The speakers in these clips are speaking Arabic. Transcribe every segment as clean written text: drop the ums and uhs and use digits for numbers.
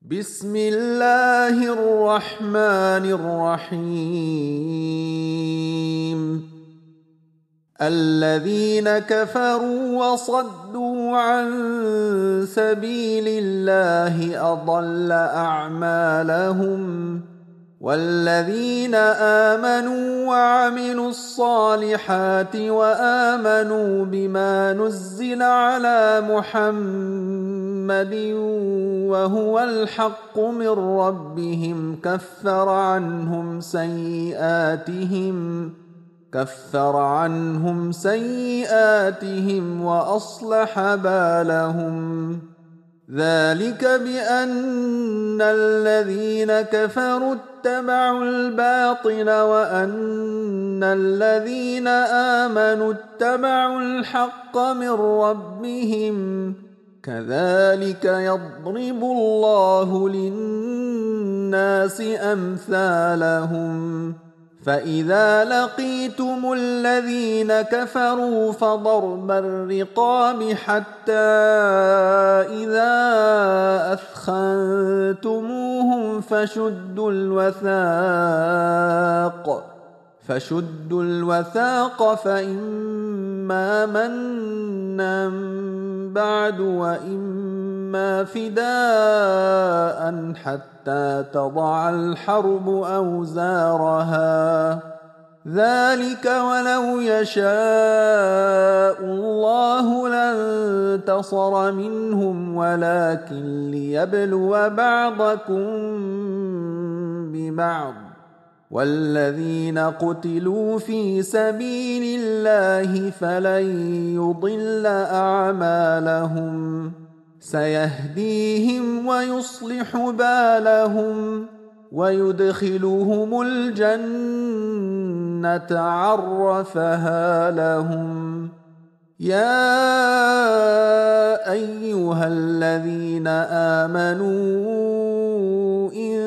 بسم الله الرحمن الرحيم. الذين كفروا وصدوا عن سبيل الله أضل أعمالهم، والذين آمنوا وعملوا الصالحات وآمنوا بما نزل على محمد وهو الحق من ربهم كفر عنهم سيئاتهم وأصلح بالهم. ذلك بأن الذين كفروا اتبعوا الباطل وأن الذين آمنوا اتبعوا الحق من ربهم، كذلك يضرب الله للناس أمثالهم. فإذا لقيتم الذين كفروا فضرب الرقاب حتى إذا أثخنتموهم فشدوا الوثاق فإما منا بعد وإما فداء حتى تضع الحرب أوزارها. ذلك ولو يشاء الله لانتصر منهم ولكن ليبلو بعضكم ببعض. والذين قتلوا في سبيل الله فلن يضل أعمالهم، سيهديهم ويصلح بالهم ويدخلهم الجنة عرفها لهم. يا أيها الذين آمنوا إن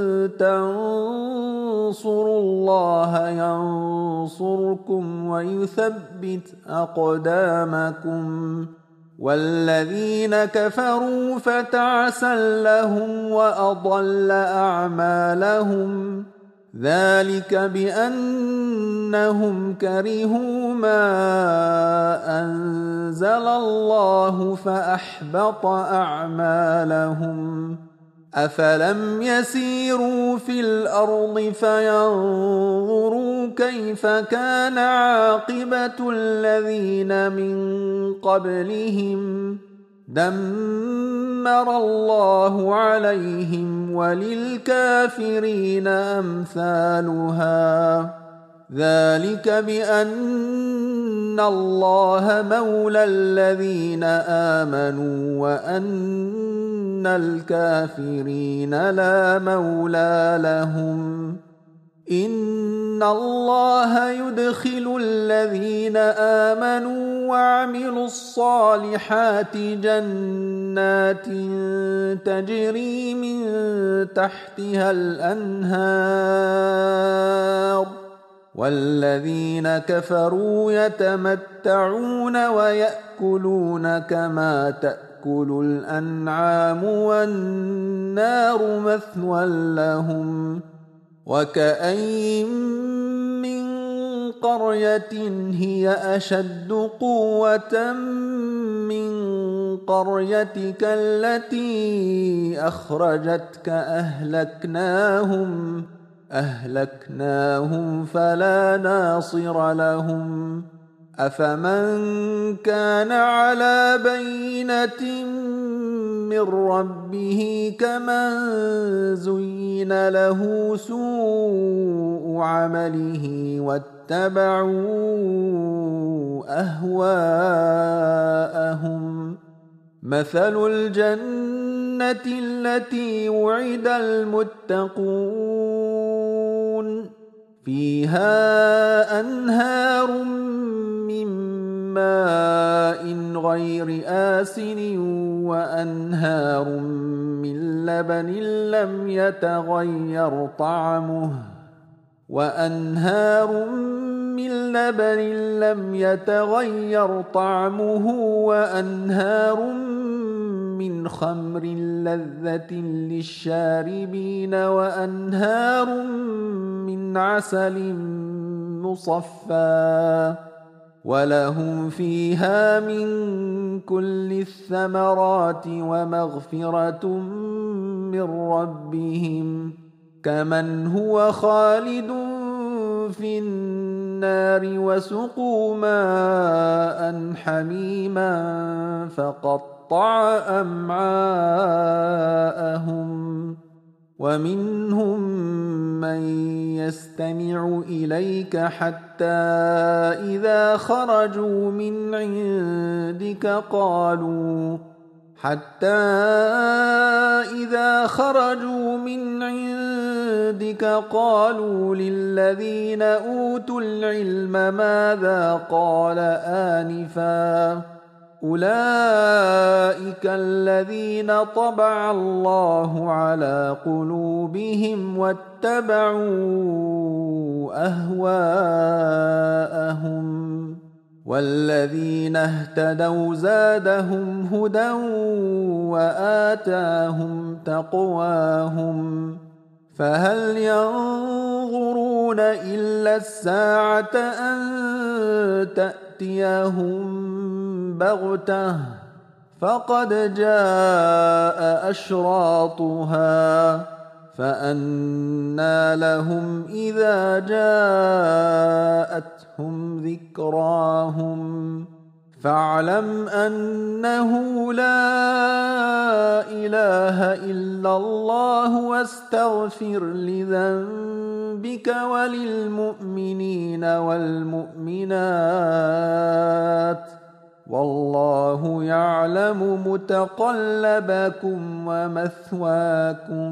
تنصروا الله ينصركم ويثبت أقدامكم. والذين كفروا فتعسا لهم وأضل أعمالهم. ذلك بأنهم كرهوا ما أنزل الله فأحبط أعمالهم. أفلم يسيروا في الأرض فينظروا كيف كان عاقبة الذين من قبلهم، دمر الله عليهم وللكافرين أمثالها. ذلك بأن الله مولى الذين آمنوا وأن الكافرين لا مولى لهم. إن الله يدخل الذين آمنوا وعملوا الصالحات جنات تجري من تحتها الأنهار، والذين كفروا يتمتعون ويأكلون كما تأكل الأنعام والنار مثوى لهم. وكأين من قرية هي أشد قوة من قريتك التي أخرجتك أهلكناهم فلا ناصر لهم. أفمن كان على بينة من ربه كمن زين له سوء عمله واتبعوا أهواءهم. مثل الجنة التي وعد المتقون فيها أنهار من ماء غير آسن وأنهار من لبن لم يتغير طعمه وأنهار من خمر لذة للشاربين وأنهار من عسل مصفى ولهم فيها من كل الثمرات ومغفرة من ربهم كمن هو خالد في النار وسقوا ماء حميما فقطع أمعاءهم ومنهم من يستمع إليك حتى إذا خرجوا من عندك قالوا للذين أوتوا العلم ماذا قال آنفا أولئك الذين طبع الله على قلوبهم واتبعوا أهواءهم والذين اهتدوا زادهم هدى وآتاهم تقواهم فهل ينظرون إلا الساعة أن تأتيهم بغتة فقد جاء أشراطها فأنى لهم إذا جاءتهم ذكراهم فاعلم أنه لا إله إلا الله واستغفر لذنبك وللمؤمنين والمؤمنات والله يعلم متقلبكم ومثواكم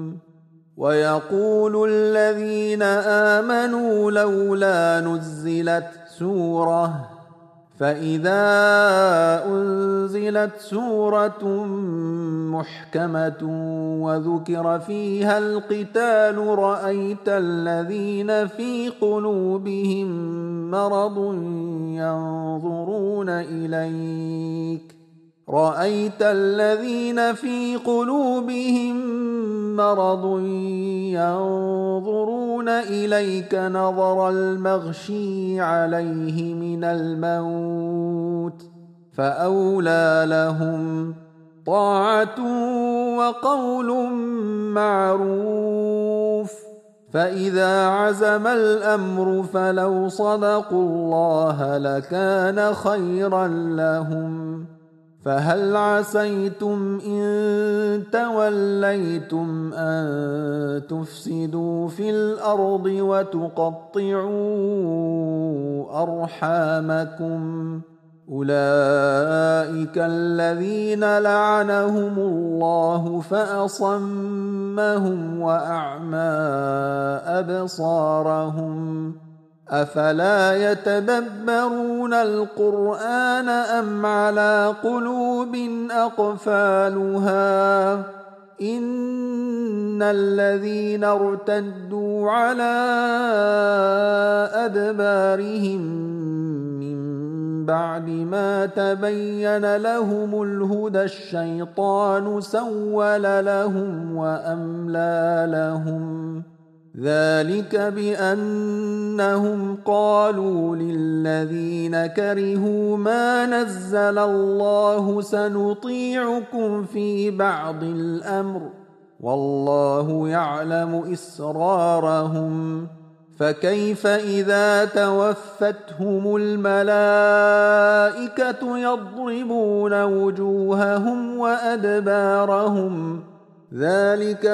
ويقول الذين آمنوا لولا نزلت سورة فإذا أنزلت سورة محكمة وذكر فيها القتال رأيت الذين في قلوبهم مرض ينظرون إليك نظر المغشي عليه من الموت فأولى لهم طاعة وقول معروف فإذا عزم الأمر فلو صدقوا الله لكان خيرا لهم فهل عسيتم إن توليتم أن تفسدوا في الأرض وتقطعوا أرحامكم أولئك الذين لعنهم الله فأصمهم وأعمى أبصارهم أفلا يتدبرون القرآن أم على قلوب أقفالها إن الذين ارتدوا على أدبارهم من بعد ما تبين لهم الهدى الشيطان سول لهم وأملى لهم ذلك بأنهم قالوا للذين كرهوا ما نزل الله سنطيعكم في بعض الأمر والله يعلم إسرارهم فكيف إذا توفتهم الملائكة يضربون وجوههم وأدبارهم ذلك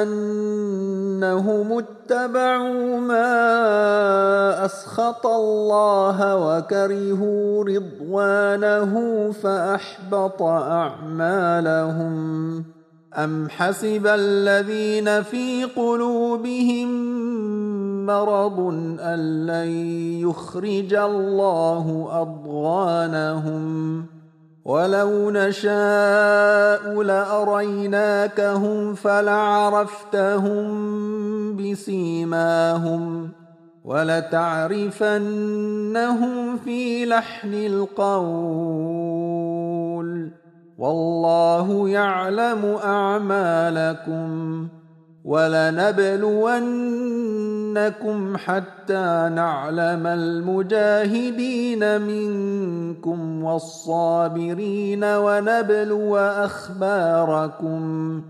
بأنهم اتبعوا ما أسخط الله وكرهوا رضوانه فأحبط أعمالهم أم حسب الذين في قلوبهم مرض أن لن يخرج الله أضغانهم ولو نشاء لأريناكهم فلعرفتهم بسيماهم ولتعرفنهم في لحن القول والله يعلم أعمالكم ولنبلونكم حتى نعلم المجاهدين منكم والصابرين ونبلو أخباركم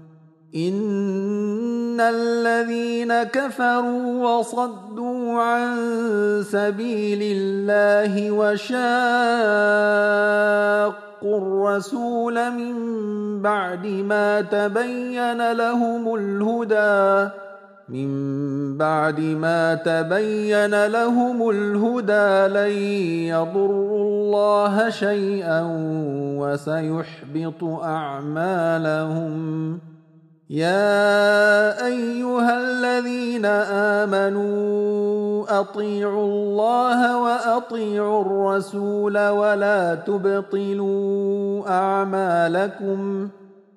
إن الذين كفروا وصدوا عن سبيل الله وشاقوا الرسول من بعد ما تبين لهم الهدى لن يضروا الله شيئا وسيحبط أعمالهم يا أيها الذين آمنوا أطيعوا الله وأطيعوا الرسول ولا تبطلوا أعمالكم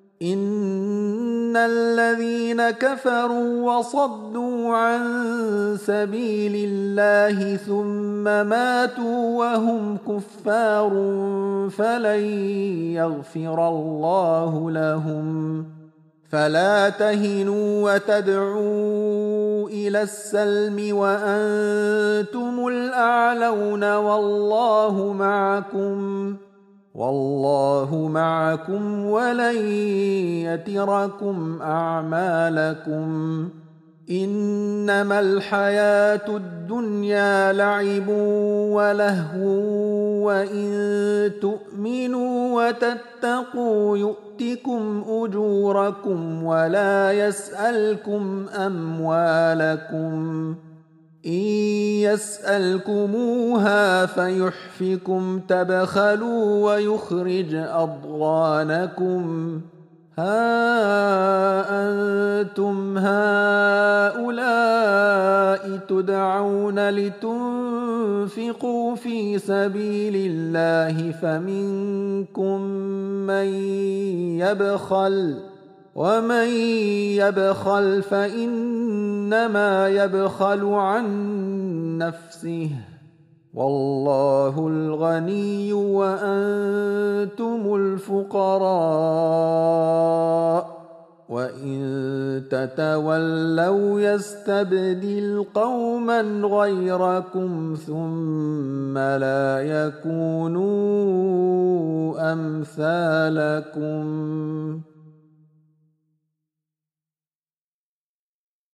إن الذين كفروا وصدوا عن سبيل الله ثم ماتوا وهم كفار فلن يغفر الله لهم فلا تهنوا وتدعوا إلى السلم وأنتم الأعلون والله معكم ولن يتركم أعمالكم إنما الحياة الدنيا لعب ولهو وإن تؤمنوا وتتقوا يؤتكم أجوركم ولا يسألكم أموالكم إن يسألكموها فيحفكم تبخلوا ويخرج أضغانكم ها أنتم هؤلاء تدعون لتنفقوا في سبيل الله فمنكم من يبخل ومن يبخل فإنما يبخل عن نفسه والله الغني وأنتم الفقراء وإن تتولوا يستبدل قوما غيركم ثم لا يكونوا أمثالكم